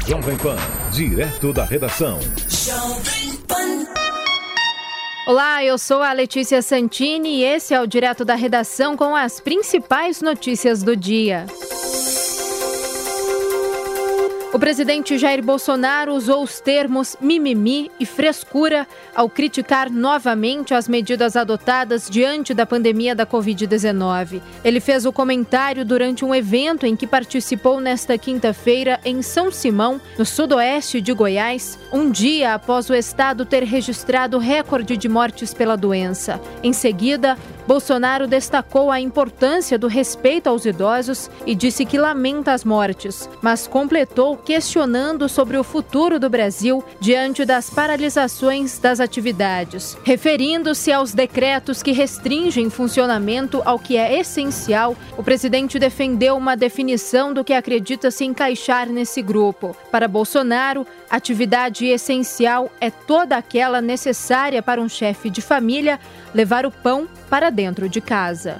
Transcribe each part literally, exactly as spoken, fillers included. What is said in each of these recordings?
Jovem Pan, direto da redação. Olá, eu sou a Letícia Santini e esse é o Direto da Redação com as principais notícias do dia. O presidente Jair Bolsonaro usou os termos mimimi e frescura ao criticar novamente as medidas adotadas diante da pandemia da covid dezenove. Ele fez o comentário durante um evento em que participou nesta quinta-feira em São Simão, no sudoeste de Goiás, um dia após o estado ter registrado recorde de mortes pela doença. Em seguida, Bolsonaro destacou a importância do respeito aos idosos e disse que lamenta as mortes, mas completou questionando sobre o futuro do Brasil diante das paralisações das atividades. Referindo-se aos decretos que restringem funcionamento ao que é essencial, o presidente defendeu uma definição do que acredita se encaixar nesse grupo. Para Bolsonaro, atividade essencial é toda aquela necessária para um chefe de família levar o pão para dentro de casa.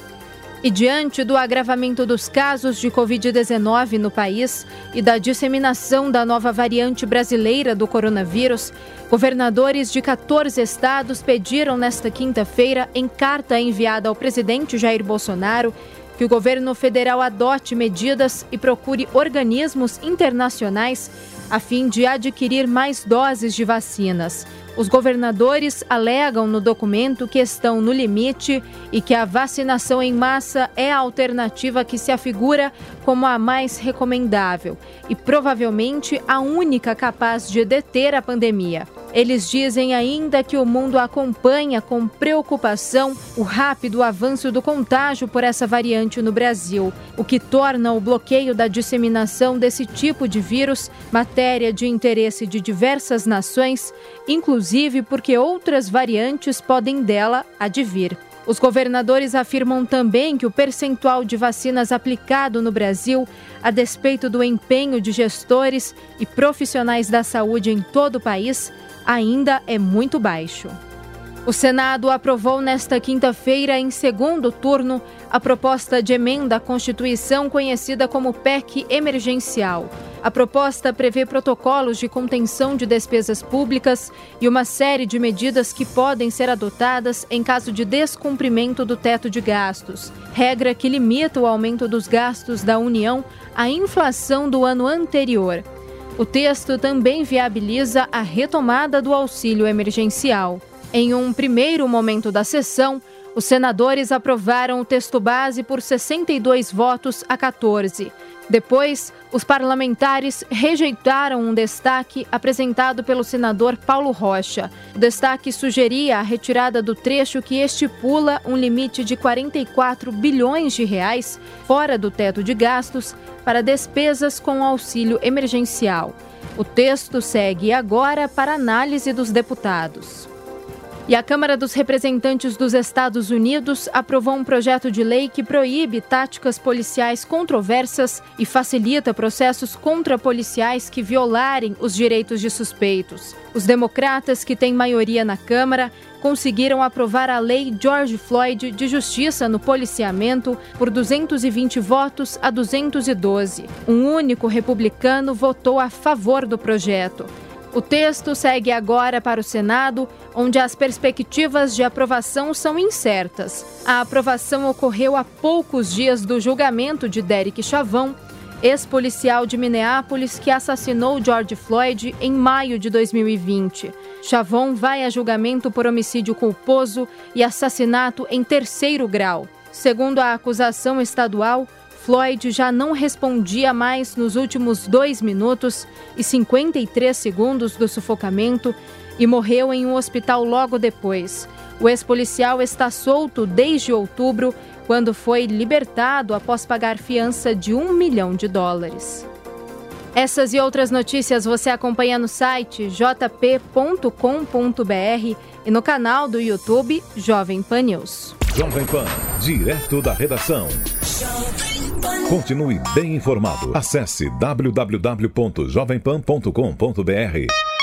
E diante do agravamento dos casos de covid dezenove no país e da disseminação da nova variante brasileira do coronavírus, governadores de quatorze estados pediram nesta quinta-feira, em carta enviada ao presidente Jair Bolsonaro, que o governo federal adote medidas e procure organismos internacionais a fim de adquirir mais doses de vacinas. Os governadores alegam no documento que estão no limite e que a vacinação em massa é a alternativa que se afigura como a mais recomendável e provavelmente a única capaz de deter a pandemia. Eles dizem ainda que o mundo acompanha com preocupação o rápido avanço do contágio por essa variante no Brasil, o que torna o bloqueio da disseminação desse tipo de vírus matéria de interesse de diversas nações, inclusive porque outras variantes podem dela advir. Os governadores afirmam também que o percentual de vacinas aplicado no Brasil, a despeito do empenho de gestores e profissionais da saúde em todo o país, ainda é muito baixo. O Senado aprovou nesta quinta-feira, em segundo turno, a proposta de emenda à Constituição conhecida como P E C emergencial. A proposta prevê protocolos de contenção de despesas públicas e uma série de medidas que podem ser adotadas em caso de descumprimento do teto de gastos, regra que limita o aumento dos gastos da União à inflação do ano anterior. O texto também viabiliza a retomada do auxílio emergencial. Em um primeiro momento da sessão, os senadores aprovaram o texto base por sessenta e dois votos a quatorze. Depois, os parlamentares rejeitaram um destaque apresentado pelo senador Paulo Rocha. O destaque sugeria a retirada do trecho que estipula um limite de quarenta e quatro bilhões de reais fora do teto de gastos para despesas com auxílio emergencial. O texto segue agora para análise dos deputados. E a Câmara dos Representantes dos Estados Unidos aprovou um projeto de lei que proíbe táticas policiais controversas e facilita processos contra policiais que violarem os direitos de suspeitos. Os democratas, que têm maioria na Câmara, conseguiram aprovar a Lei George Floyd de Justiça no Policiamento por duzentos e vinte votos a duzentos e doze. Um único republicano votou a favor do projeto. O texto segue agora para o Senado, onde as perspectivas de aprovação são incertas. A aprovação ocorreu a poucos dias do julgamento de Derek Chauvin, ex-policial de Minneapolis que assassinou George Floyd em maio de dois mil e vinte. Chauvin vai a julgamento por homicídio culposo e assassinato em terceiro grau. Segundo a acusação estadual, Floyd já não respondia mais nos últimos dois minutos e cinquenta e três segundos do sufocamento e morreu em um hospital logo depois. O ex-policial está solto desde outubro, quando foi libertado após pagar fiança de um milhão de dólares. Essas e outras notícias você acompanha no site j p ponto com ponto b r e no canal do YouTube Jovem Pan News. Jovem Pan, direto da redação. Continue bem informado. Acesse w w w ponto jovem pan ponto com ponto b r.